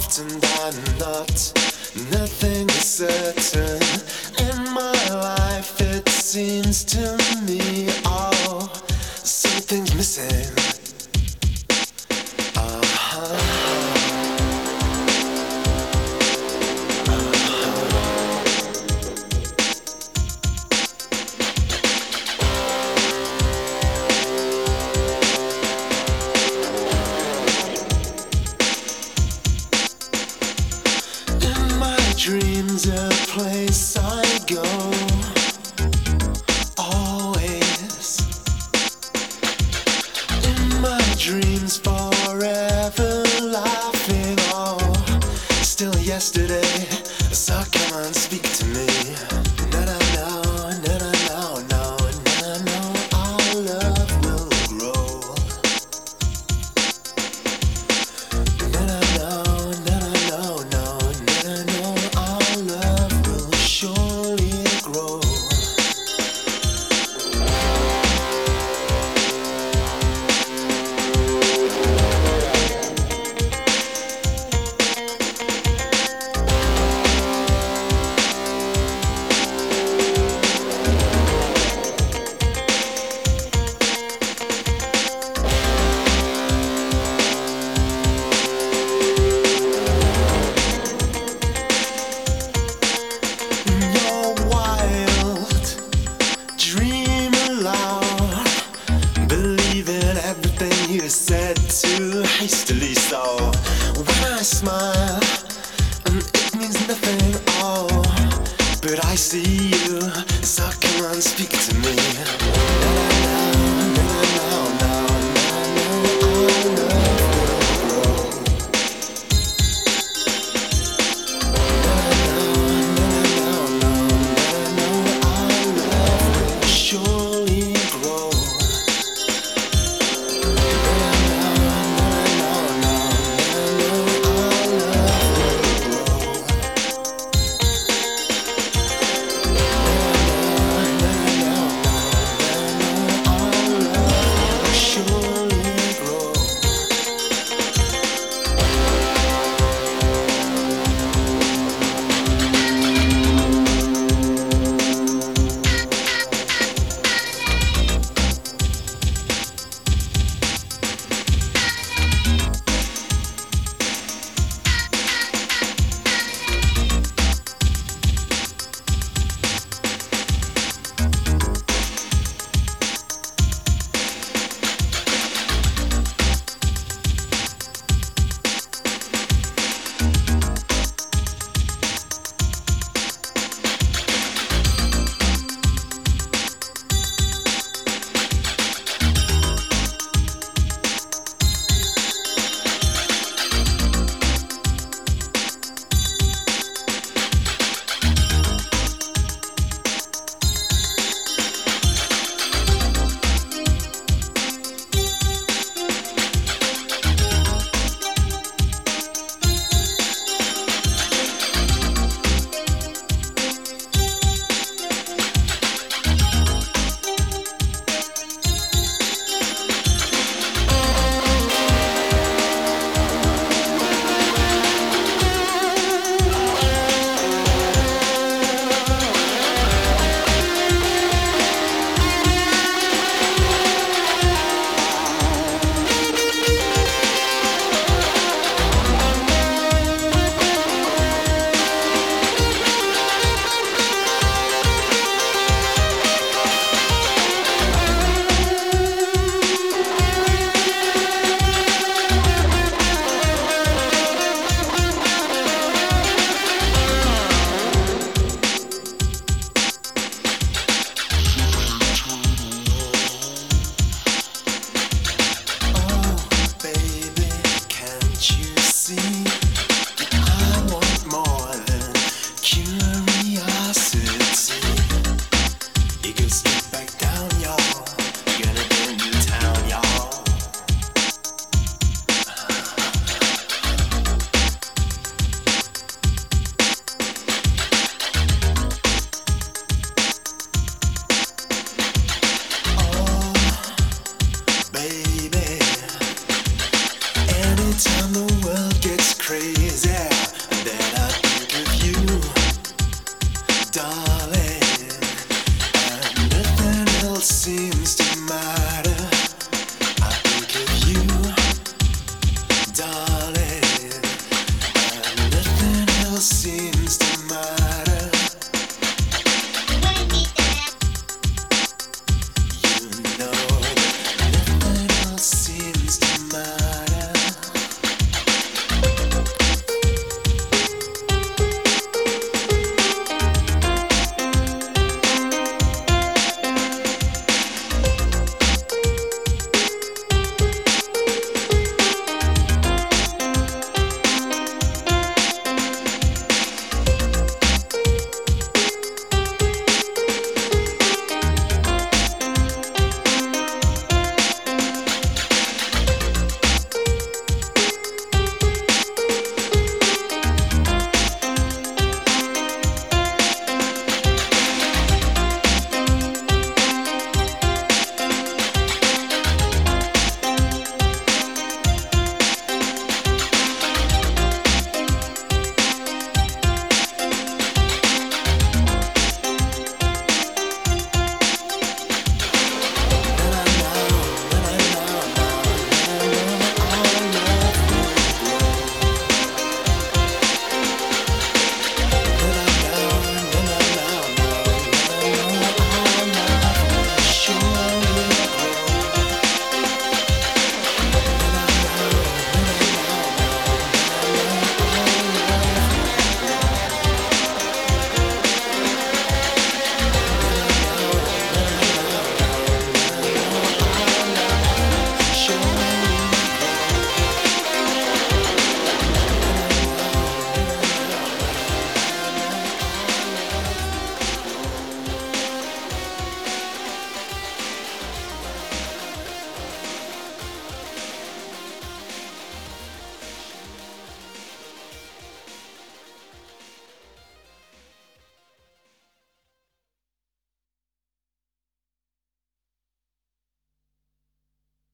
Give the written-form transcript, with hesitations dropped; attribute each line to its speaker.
Speaker 1: often that not. Nothing is certain in my life. It seems to me, oh, something's missing. Dreams a place I go, always. In my dreams forever laughing, oh, still yesterday, so come on, speak to me. No, no, no, no, no, no, no, no, no, our love will grow. No, no, no, no, no, no, no, no, our love will surely grow. You're wild, dream aloud, believe in everything you said too hastily. So when I smile, it means nothing, oh, but I see you, so come on, speak to me. No, no, no, no, no, no, our love will grow. Surely grow. Surely grow. Anytime the world gets crazy,